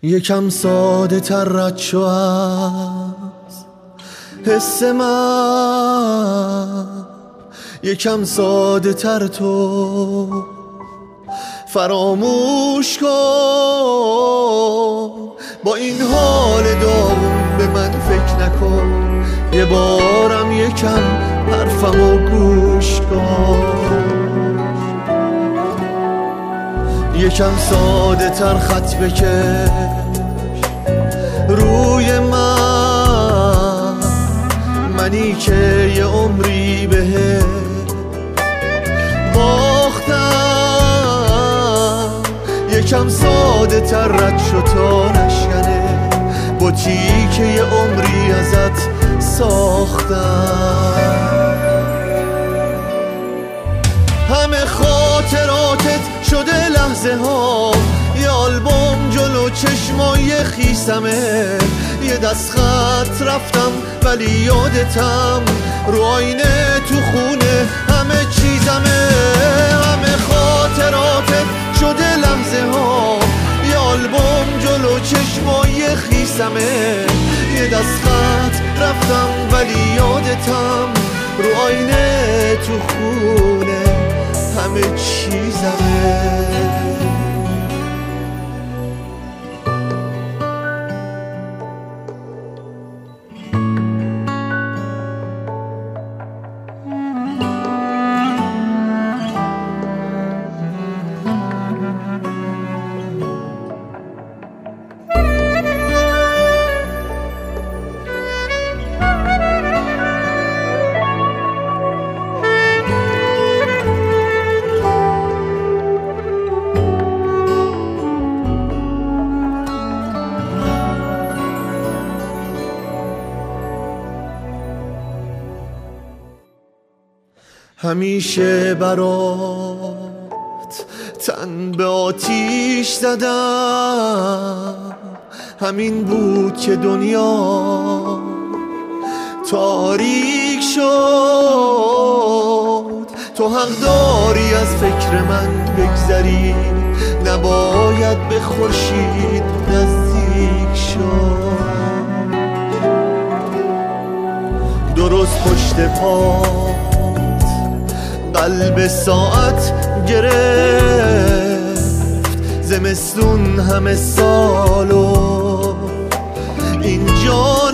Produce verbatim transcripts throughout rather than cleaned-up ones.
یکم ساده تر رد شو از حس من، یکم ساده تر تو فراموش کن. با این حال داغون به من فکر نکن، یه بارم یکم حرفمو گوش کن. یکم ساده تر خط بکش روی من، منی که یه عمری بهت باختم. یکم ساده تر رد شو تا نشکنه بطی که یه عمری ازت ساختم. همه خاطراتت شده لحظه ها، یه آلبوم جلو چشمای خیسمه. یه دست خط رفتم ولی یادتم، رو آینه تو خونه همه چیزمه. همه خاطراتت شده لحظه ها، یه آلبوم جلو چشمای خیسمه. یه دست خط رفتم ولی یادتم، رو آینه تو خونه همه چیزمه. همیشه برات تن به آتیش زدم، همین بود که دنیا تاریک شد. تو حق داری از فکر من بگذری، نباید به خورشید نزدیک شد. درست پشت پا قلب ساعت گرفت، زمستون همه سالو اینجا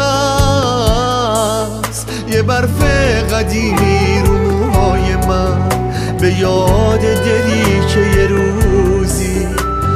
نشست. یه برف قدیمی رو موهای من، به یاد دلی که یه روزی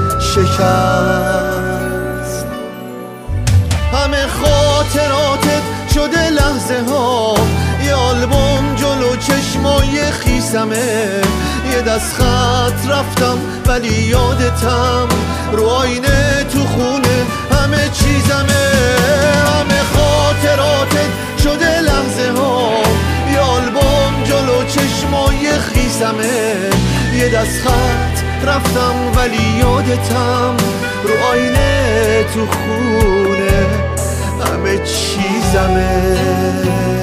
شکست. همه خاطراتت شده لحظه ها، یه آلبوم جلو چشمای خیسمه. یه دست خط رفتم ولی یادتم، رو آینه تو خونه همه چیزمه. همه خاطراتت شده لحظه ها، یه آلبوم جلو چشمای خیسمه. یه دست خط رفتم ولی یادتم، رو آینه تو خونه همه چیزمه.